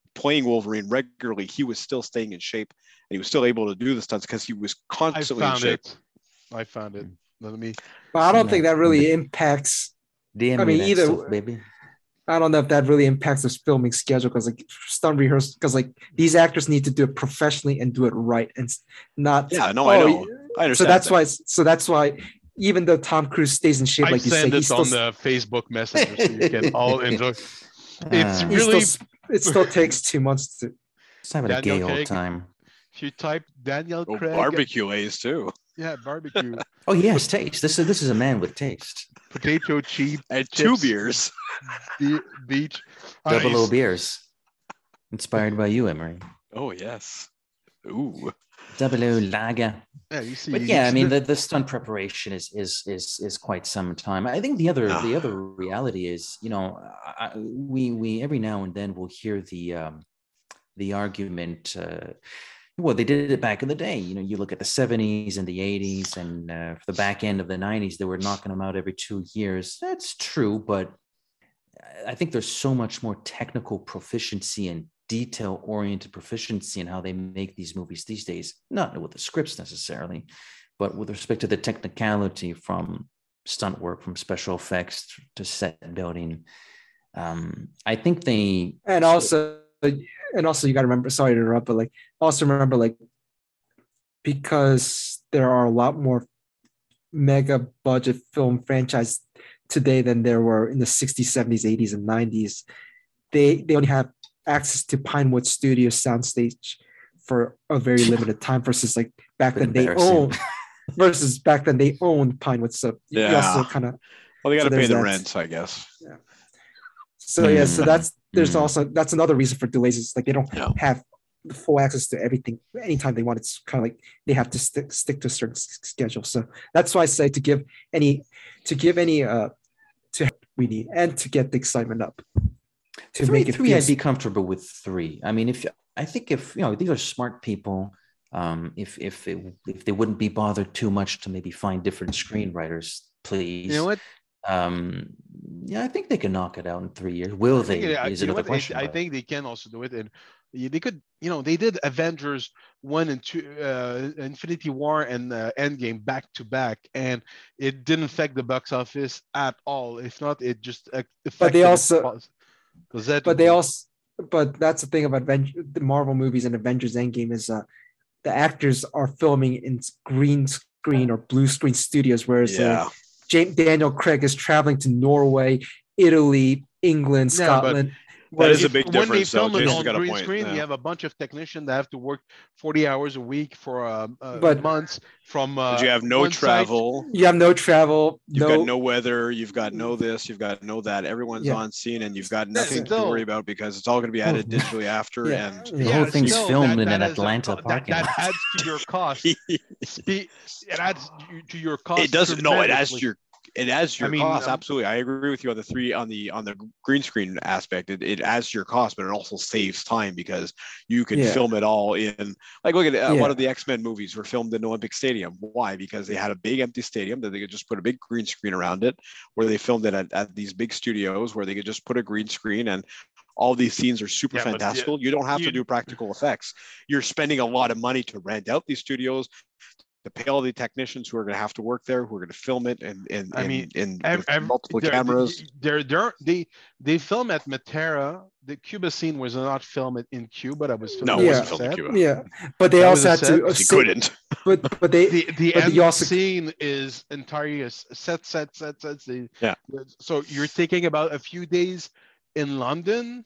playing Wolverine regularly, he was still staying in shape and he was still able to do the stunts because he was I constantly in found shape. it. I found it. Let me. But I don't Yeah. think that really impacts. D M I me mean, that either- stuff, baby. I don't know if that really impacts the filming schedule because like stunt rehearsal because like these actors need to do it professionally and do it right and s- not Yeah, no, I oh, know. I understand. So that's that. why. So that's why even though Tom Cruise stays in shape, I like you say, send he it still on the Facebook Messenger so you can all enjoy. It's Ah, he really- still it still takes two months to. just having a Daniel gay old Craig. time. If you type Daniel Oh, Craig, barbecue A's too. yeah, barbecue, Oh, he has taste. This is this is a man with taste. potato chip, And two chips, beers. be- beach, Double O ice. beers. Inspired by you, Emery. Oh yes. Ooh. Double O lager. Yeah, you see. But you yeah, I see mean the- the, the stunt preparation is is is is quite some time. I think the other Ah. the other reality is, you know, I, we we every now and then we'll hear the um, the argument. Uh, well, they did it back in the day. You know, you look at the seventies and the eighties, and uh, for the back end of the nineties, they were knocking them out every two years. That's true, but I think there's so much more technical proficiency and detail-oriented proficiency in how they make these movies these days. Not with the scripts necessarily, but with respect to the technicality from stunt work, from special effects to set building. Um, I think they And also, and also, you got to remember. Sorry to interrupt, but like, also remember, like, because there are a lot more mega budget film franchise today than there were in the sixties, seventies, eighties, and nineties. They they only have access to Pinewood Studios soundstage for a very limited time versus like back Bit then they embarrassing. owned versus back then they owned Pinewood. So you Yeah. also kind of Well, they got to So pay there's the that. rent, I guess. so yeah. So Mm. that's there's Mm. also that's another reason for delays. It's like they don't Yeah. have full access to everything anytime they want. It's kind of like they have to stick stick to a certain s- schedule. So that's why I say to give any to give any uh to we need and to get the excitement up to three, make it three, feel I'd be comfortable with three. I mean, if I think if you know these are smart people, um, if if it, if they wouldn't be bothered too much to maybe find different screenwriters, please. You know what? Um, yeah, I think they can knock it out in three years. Will I think, they? uh, Is you know another what? question. I, I but- think they can also do it, and they could. You know, they did Avengers one and two, uh, Infinity War and uh, Endgame back to back, and it didn't affect the box office at all. If not, it just uh, affected. they it also- pos- was that? but they also but that's the thing about Aven- the Marvel movies and Avengers Endgame is uh the actors are filming in green screen or blue screen studios, whereas uh, Yeah. James Daniel Craig is traveling to Norway, Italy, England, Yeah, but Scotland. That is a If- big when they difference, though. film it Jason's on got a green point, screen, yeah. you have a bunch of technicians that have to work forty hours a week for um, uh, But- months from. Uh, But you have no one site. travel. You have no travel, You've no, got no weather. You've got no this. You've got no that. Everyone's Yeah. on scene, and you've got nothing to still- worry about because it's all going to be added Oh. digitally after. Yeah. And The whole thing's still, filmed in an is a Atlanta co- that, parking that lot. adds to your cost. Spe- it adds to- to your cost. it doesn't. No, it adds to tremendously. your. It adds to I your mean, cost. um, Absolutely, I agree with you on the three on the on the green screen aspect. It, it adds to your cost, but it also saves time because you can Yeah. film it all in. Like, look at uh, Yeah. one of the X-Men movies were filmed in Olympic Stadium. Why? Because they had a big empty stadium that they could just put a big green screen around it, where they filmed it at, at these big studios where they could just put a green screen and. All these scenes are super Yeah, but, yeah, fantastical. You don't have you- to do practical effects. You're spending a lot of money to rent out these studios, to pay all the technicians who are going to have to work there, who are going to film it, and in, I in, mean, in, Ev- with ev- multiple they're- cameras. They're, they're, they they film at Matera. The Cuba scene was not filmed in Cuba. That was filmed No, it on wasn't the filmed in set. Cuba. yeah. But they That also was had a set, to, uh, Because you say- couldn't. but but they The the But end you also- scene is entirely a s- set set set set. They, Yeah. So you're taking about a few days in London.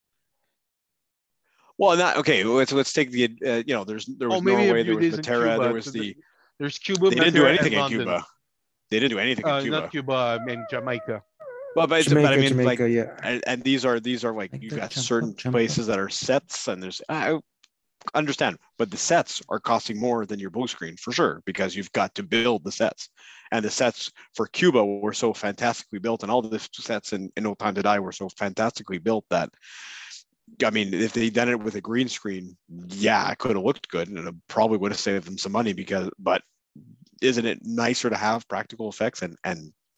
Well, not okay. Let's let's take the uh, you know. There's there was Oh, maybe Norway, a there few was days in Matera, Cuba. there was So the. There's Cuba. They didn't do Matera, anything and in London. Cuba. They didn't do anything Uh, in Cuba. not Cuba. I mean Jamaica. Well, but, it's- Jamaica, but I mean, Jamaica, like, yeah. and, and these are these are like Like you've the got jump certain up, jump places that are sets, and there's I understand, but the sets are costing more than your blue screen for sure because you've got to build the sets, and the sets for Cuba were so fantastically built, and all the sets in, in No Time to Die were so fantastically built that. I mean, if they done it with a green screen, yeah, it could have looked good, and it probably would have saved them some money. Because, but isn't it nicer to have practical effects and and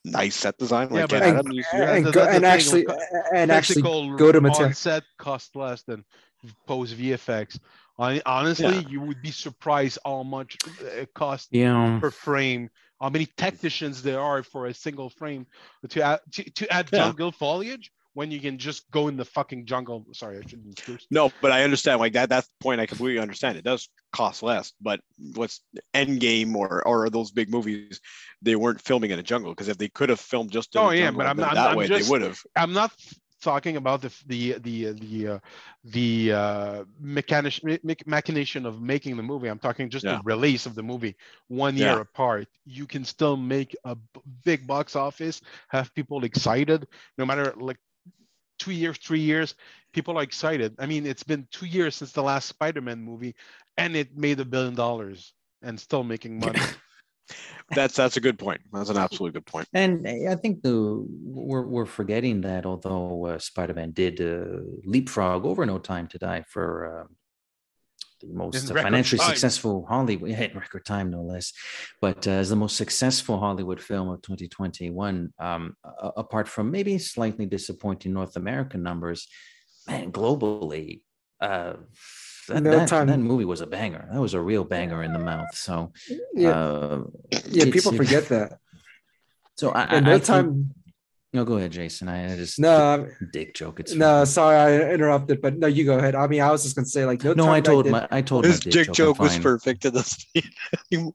nice set design. Yeah, Like but- Ken and, Adam used to. Yeah, and, that's go, the and thing, actually like, and actually Technical go to on material. set cost less than post V F X. Hon- Honestly, Yeah. you would be surprised how much it costs Yeah. per frame. How many technicians there are for a single frame to add to, to add Yeah. jungle foliage when you can just go in the fucking jungle. Sorry, I shouldn't curse. No, but I understand like that. That's the point. I completely understand. It does cost less, but what's Endgame or or those big movies, they weren't filming in a jungle because if they could have filmed just in Oh, a yeah, jungle but I'm- that I'm- I'm way, just- they would have. I'm not talking about the the the the uh, the uh, mechanic, me- machination of making the movie. I'm talking just Yeah. the release of the movie one year Yeah. apart. You can still make a b- big box office, have people excited, no matter like two years, three years, people are excited. I mean, it's been two years since the last Spider-Man movie, and it made a billion dollars and still making money. That's that's a good point. That's an absolutely good point. And I think the we're we're forgetting that although uh, Spider-Man did uh, leapfrog over No Time to Die for uh, the most In uh, record financially time. successful Hollywood, yeah, in record time no less, but uh, as the most successful Hollywood film of twenty twenty-one, um, a- apart from maybe slightly disappointing North American numbers, man, globally, uh, that, No that, Time- that movie was a banger. That was a real banger in the mouth. So Yeah, uh, yeah. it's- People it- forget that. So I, And I, no I think- time. no, go ahead, Jason. I, I just No, I'm- dick joke. It's no. fine. Sorry, I interrupted. But no, you go ahead. I mean, I was just gonna say like no. No, time I that told did- my I told This my dick I'm joke was fine. perfect to this anymore.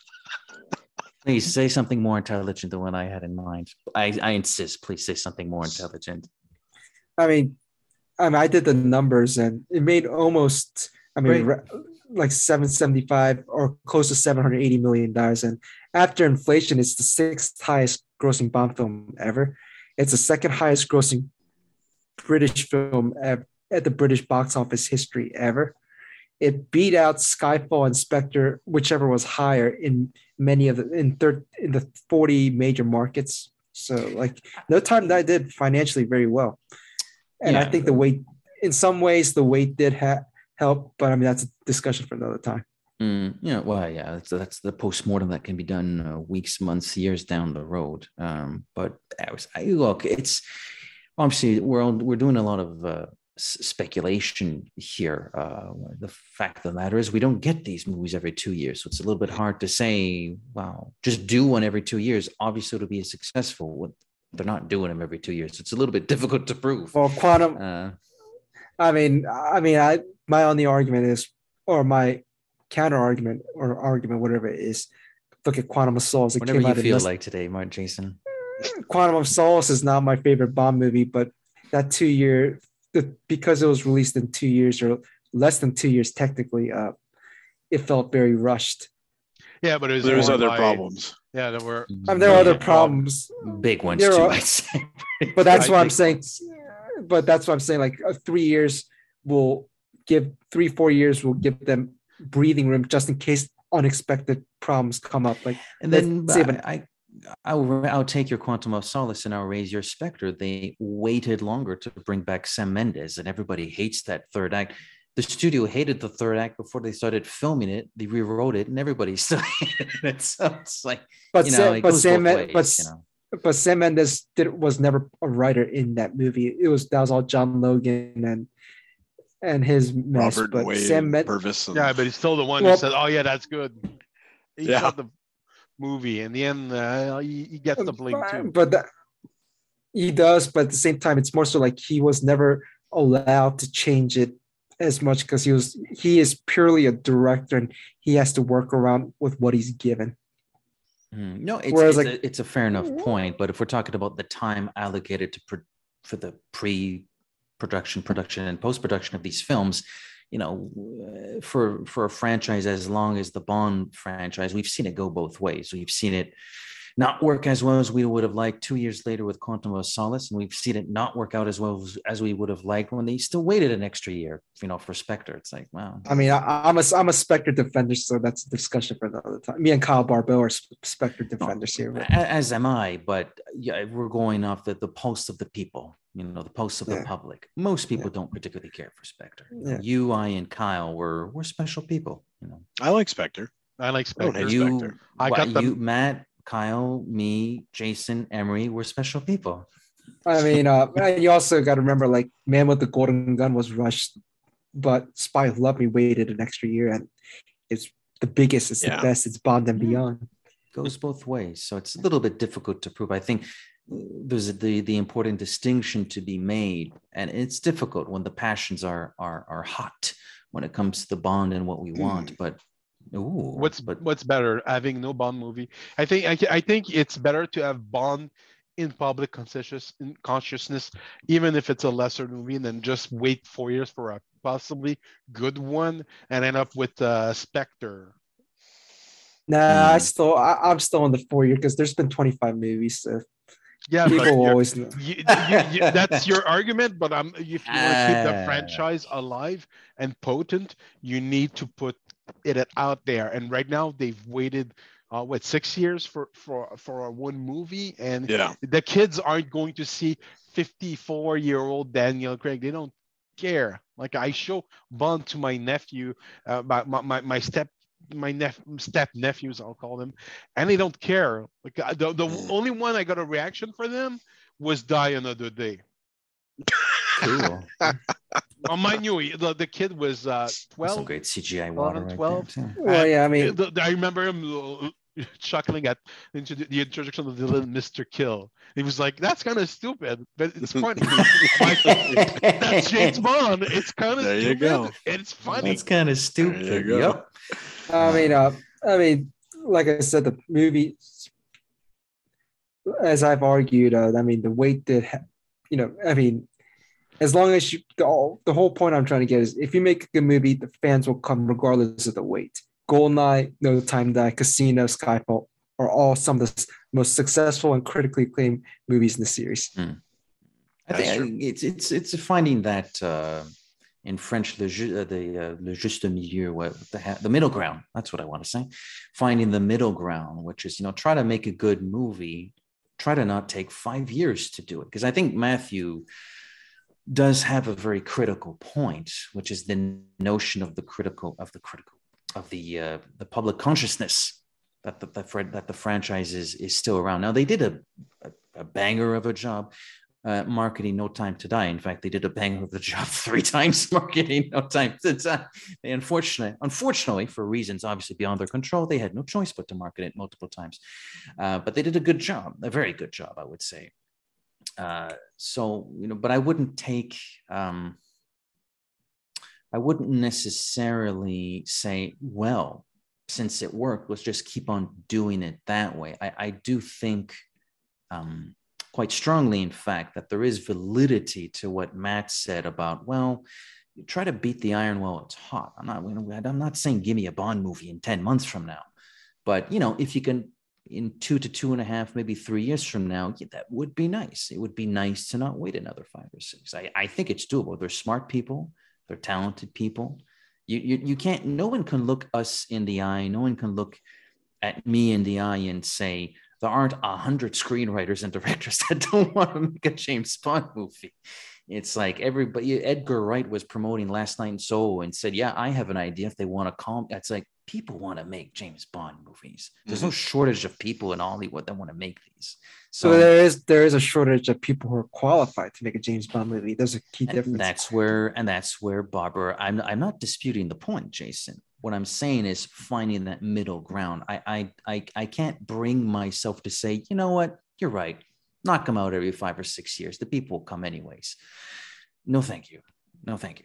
Please say something more intelligent than what I had in mind. I, I insist. Please say something more intelligent. I mean, I mean, I did the numbers and it made almost, I mean, Great. re- like seven seventy-five or close to seven hundred eighty million dollars. And after inflation, it's the sixth highest grossing Bond film ever. It's the second highest grossing British film ev- at the British box office history ever. It beat out Skyfall and Spectre, whichever was higher in many of the in third in the forty major markets. So like No Time to Die did financially very well. And I Yeah. think the weight, in some ways, the weight did ha- help, but I mean that's a discussion for another time. Mm, yeah, well, yeah, that's that's the postmortem that can be done uh, weeks, months, years down the road. Um, but I was, I, look, it's obviously we're all, we're doing a lot of uh, s- speculation here. Uh, the fact of the matter is we don't get these movies every two years, so it's a little bit hard to say. Wow, just do one every two years. Obviously, it'll be successful. What they're not doing them every two years. It's a little bit difficult to prove. Well, Quantum, Uh, I mean, I mean, I my only argument is, or my counter argument or argument, whatever it is, look at Quantum of Solace. It whatever came you out in feel less- like today, Mark Jason. Quantum of Solace is not my favorite Bond movie, but that two year, the, because it was released in two years or less than two years technically, uh, it felt very rushed. Yeah, but it was There's more other by- problems. Yeah, there were. I mean, there are other Yeah. problems, Big ones There too, are- I'd say. but that's I what I'm think- saying. But that's what I'm saying. Like uh, three years will give three, four years will give them breathing room just in case unexpected problems come up. Like And let's then say, I, but I, I'll, I'll take your Quantum of Solace and I'll raise your Spectre. They waited longer to bring back Sam Mendes, and everybody hates that third act. The studio hated the third act before they started filming it. They rewrote it, and everybody still hated it. So it's like, but you know, Sam, it but goes Sam, both Men- ways, but you know. but Sam Mendes did was never a writer in that movie. It was that was all John Logan and and his mess. Robert but Wade, Sam Men- Purvis. And, Yeah, but he's still the one Well- who said, "Oh yeah, that's good." He Yeah. said the movie. In the end, uh, he, he gets the blame too. But that, he does, but at the same time, it's more so like he was never allowed to change it as much because he was he is purely a director and he has to work around with what he's given. Mm, No, it's Whereas, it's, like- a, it's a fair enough point. But if we're talking about the time allocated to pro- for the pre-production, production, and post-production of these films, you know, uh, for for a franchise as long as the Bond franchise, we've seen it go both ways. We've seen it not work as well as we would have liked two years later with Quantum of Solace, and we've seen it not work out as well as, as we would have liked when they still waited an extra year, you know, for Spectre. It's like, wow. I mean, I, I'm a I'm a Spectre defender, so that's a discussion for another time. Me and Kyle Barbeau are Spectre defenders here. But A- As am I, but yeah, we're going off the, the pulse of the people, you know, the pulse of the Yeah. public. Most people Yeah. don't particularly care for Spectre. Yeah. You, I, and Kyle were we're special people, you know. I like Spectre. I like I don't Spectre. hate You, Spectre. I what, got them- you, Matt, Kyle, me, Jason, Emery, we're special people. I mean, uh, and you also got to remember, like, Man with the Golden Gun was rushed, but Spy Who Loved Me waited an extra year, and it's the biggest, it's Yeah. the best, it's Bond and beyond. Goes both ways, so it's a little bit difficult to prove. I think there's the the important distinction to be made, and it's difficult when the passions are are are hot when it comes to the Bond and what we want. But ooh, What's but what's better, having no Bond movie? I think I, I think it's better to have Bond in public conscious in consciousness, even if it's a lesser movie, and then just wait four years for a possibly good one and end up with uh, Spectre. Nah, I Hmm. still, I, I'm still in the four year because there's been twenty-five movies. So Yeah, people but will you're- always know. you, you, you, that's your argument. But I'm, if you want to keep the Ah. franchise alive and potent, you need to put it out there. And right now, they've waited, uh, what, six years for for for a one movie, and Yeah. the kids aren't going to see fifty-four year old Daniel Craig. They don't care. Like, I show Bond to my nephew, uh, my, my my my step my nep- step nephews, I'll call them, and they don't care. Like, uh, the, the only one I got a reaction for them was Die Another Day. cool. Oh, mind you, the, the kid was uh Some twelve. great C G I twelve water and right twelve. there too. Well, And yeah, I mean, the- the- I remember him uh, chuckling at into the, the introduction of the little Mister Kill. He was like, "That's kind of stupid, but it's funny." I'm like, that's James Bond. It's kind of There you stupid. go. It's funny. That's kind of stupid. go. Yep. I mean, uh, I mean, like I said, the movie, as I've argued, uh, I mean, the wait did, ha- you know, I mean, as long as you, the, all- the whole point I'm trying to get is if you make a good movie, the fans will come regardless of the wait. Goldeneye, No Time to Die, Casino, Skyfall are all some of the s- most successful and critically acclaimed movies in the series. I That's think true. I- it's it's it's finding that uh, in French le, ju- uh, the uh, le juste milieu, what the ha- the middle ground. That's what I want to say. Finding the middle ground, which is you know try to make a good movie, try to not take five years to do it, because I think Matthew does have a very critical point, which is the notion of the critical of the critical of the uh, the public consciousness that the, that, fr- that the franchise is, is still around. Now they did a, a, a banger of a job uh, marketing No Time to Die. In fact, they did a banger of the job three times marketing No Time to Die. They unfortunately, unfortunately, for reasons obviously beyond their control, they had no choice but to market it multiple times. Uh, but they did a good job, a very good job, I would say. Uh, so, you know, but I wouldn't take, um, I wouldn't necessarily say, well, since it worked, let's just keep on doing it that way. I, I do think um, quite strongly, in fact, that there is validity to what Matt said about, well, you try to beat the iron while it's hot. I'm not, you know, I'm not saying give me a Bond movie in ten months from now, but, you know, if you can, in two to two and a half, maybe three years from now, yeah, that would be nice. It would be nice to not wait another five or six. I, I think it's doable. They're smart people. They're talented people. You, you, you can't, no one can look us in the eye. No one can look at me in the eye and say, there aren't a hundred screenwriters and directors that don't want to make a James Bond movie. It's like everybody, Edgar Wright was promoting Last Night in Soho and said, yeah, I have an idea if they want to call. It's like, people want to make James Bond movies. There's mm-hmm. no shortage of people in Hollywood that want to make these. So, so there is there is a shortage of people who are qualified to make a James Bond movie. There's a key and difference. That's where and that's where Barbara. I'm I'm not disputing the point, Jason. What I'm saying is finding that middle ground. I I I, I can't bring myself to say, you know what, you're right. Knock them out every five or six years. The people will come anyways. No, thank you. No, thank you.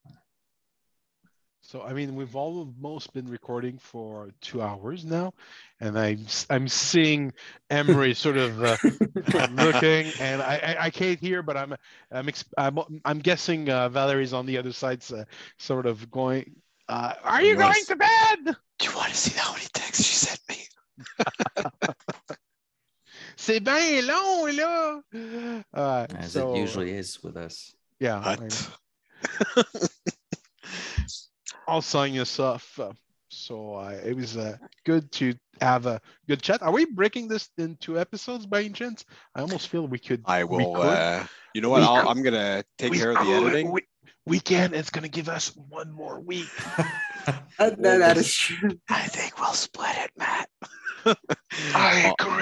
So, I mean, we've almost been recording for two hours now, and I'm I'm seeing Emery sort of uh, looking, and I, I I can't hear, but I'm I'm I'm, I'm guessing uh, Valerie's on the other side, uh, sort of going. Uh, Are you, you going see, to bed? Do you want to see how many texts she sent me? C'est bien long, là. Uh, As so, it usually is with us. Yeah. I'll sign us off. Uh, so uh, it was uh, good to have a good chat. Are we breaking this in two episodes by any chance? I almost feel we could. I will. Uh, you know what? I'll, I'm going to take care of the could, editing. We, we can. It's going to give us one more week. that, that is true. I think we'll split it, Matt. I agree.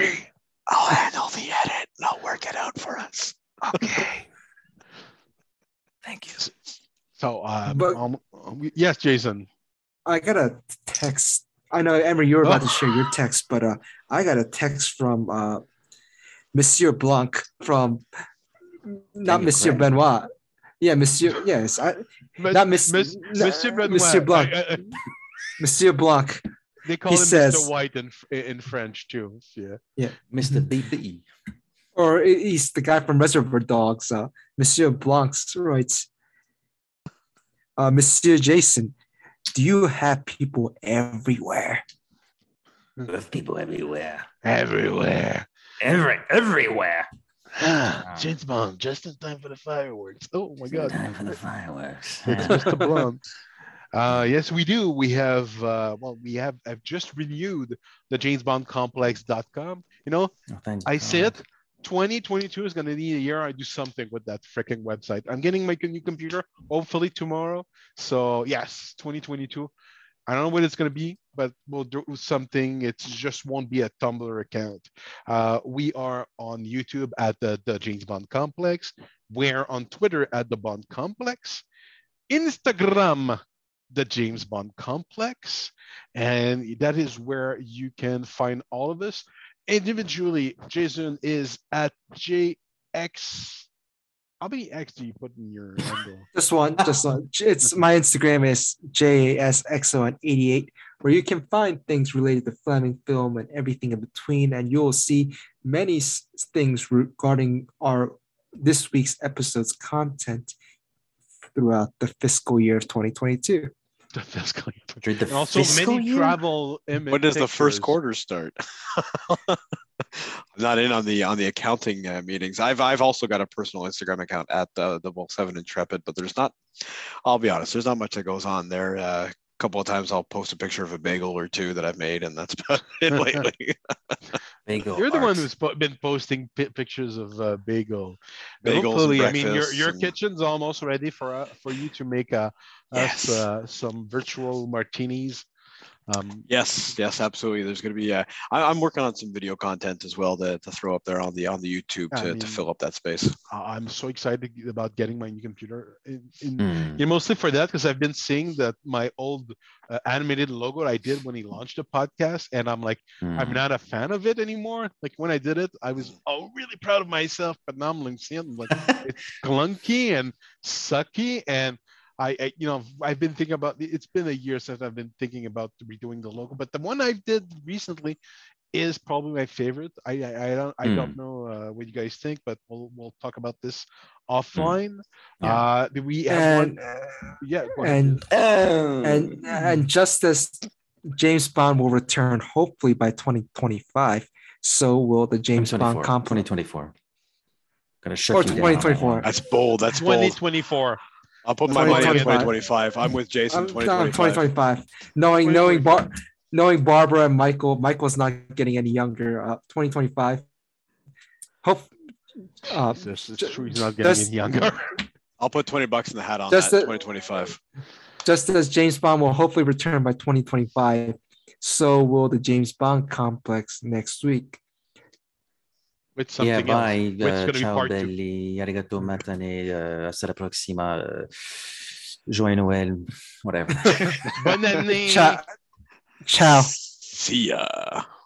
I'll handle the edit. And I'll work it out for us. Okay. Thank you. So, um, But- um, yes, Jason. I got a text. I know, Emery, you were about Oh. to share your text, but uh, I got a text from uh, Monsieur Blanc from not you Monsieur crack? Benoit. Yeah, Monsieur. Yes, I, not Miss, Miss, no, Monsieur Benoit. Monsieur Blanc. I- I- Monsieur Blanc. they call He him says- Mister White in in French too. Yeah. Mister B B. Or he's the guy from Reservoir Dogs. Uh, Monsieur Blanc writes, uh, Monsieur Jason, do you have people everywhere? With people everywhere. Everywhere. Every everywhere. Ah, James Bond, just in time for the fireworks. Oh my God. Time for the fireworks. It's Mister Blonde. Uh, yes, we do. We have, uh, well, we have, I've just renewed the james bond complex dot com. You know, Oh, thank I God. said twenty twenty-two is going to need a year I do something with that freaking website. I'm getting my new computer hopefully tomorrow. So, yes, twenty twenty-two. I don't know what it's going to be, but we'll do something. It just won't be a Tumblr account. Uh, we are on YouTube at the, the James Bond Complex. We're on Twitter at the Bond Complex. Instagram, the James Bond Complex. And that is where you can find all of us. Individually, Jason is at J X. How many X do you put in your handle? Just one, just one. It's my Instagram is J S X O N eighty-eight, where you can find things related to Fleming film and everything in between, and you'll see many s- things regarding our this week's episode's content throughout the fiscal year of twenty twenty-two. The fiscal year. During the And also fiscal many year? travel image When does the first pictures. quarter start? I'm not in on the on the accounting uh, meetings. I've I've also got a personal Instagram account at the the Vol seven Intrepid, but there's not. I'll be honest, there's not much that goes on there. Uh, a couple of times I'll post a picture of a bagel or two that I've made, and that's about it lately. Bagel You're the one arts. who's po- been posting pi- pictures of uh, bagel. Bagels and Hopefully, I mean, your breakfasts your and- kitchen's almost ready for uh, for you to make uh, us Yes. uh, some virtual martinis. Um, Yes, yes, absolutely. There's going to be. Uh, I, I'm working on some video content as well to, to throw up there on the on the YouTube I to, mean- to fill up that space. I- I'm so excited about getting my new computer. In, in, Hmm. yeah, mostly for that because I've been seeing that my old uh, animated logo I did when he launched the podcast, and I'm like, I'm Hmm. not a fan of it anymore. Like when I did it, I was oh really proud of myself, but now I'm like seeing like it's clunky and sucky, and I, I you know I've been thinking about it's been a year since I've been thinking about redoing the logo, but the one I did recently is probably my favorite. I I, I don't I don't know uh, what you guys think, but we'll we'll talk about this offline. Yeah. Uh, do we have And one? Yeah, go ahead. and Oh. and and just as James Bond will return hopefully by twenty twenty-five, so will the James Bond complex. twenty twenty-four. Gonna shut Or you down on that twenty twenty-four. one. That's bold. That's twenty bold. twenty-four. I'll put my money on twenty twenty twenty-five. twenty-five. I'm with Jason. I'm twenty down twenty twenty-five. twenty-five. Knowing knowing Bar- knowing Barbara and Michael, Michael's not getting any younger. Uh, twenty twenty-five. Hope. Uh, This is ju- true. He's not getting just- any younger. I'll put twenty bucks in the hat on Just that. the- twenty twenty-five. just as James Bond will hopefully return by twenty twenty-five, so will the James Bond complex next week. With Yeah, something bye. else. It's Uh, gonna be ciao part two. belli. Arigato matane. Uh, hasta la prossima. Uh, Joyeux Noël. Whatever. Bonne année. Ciao. Ciao. See ya.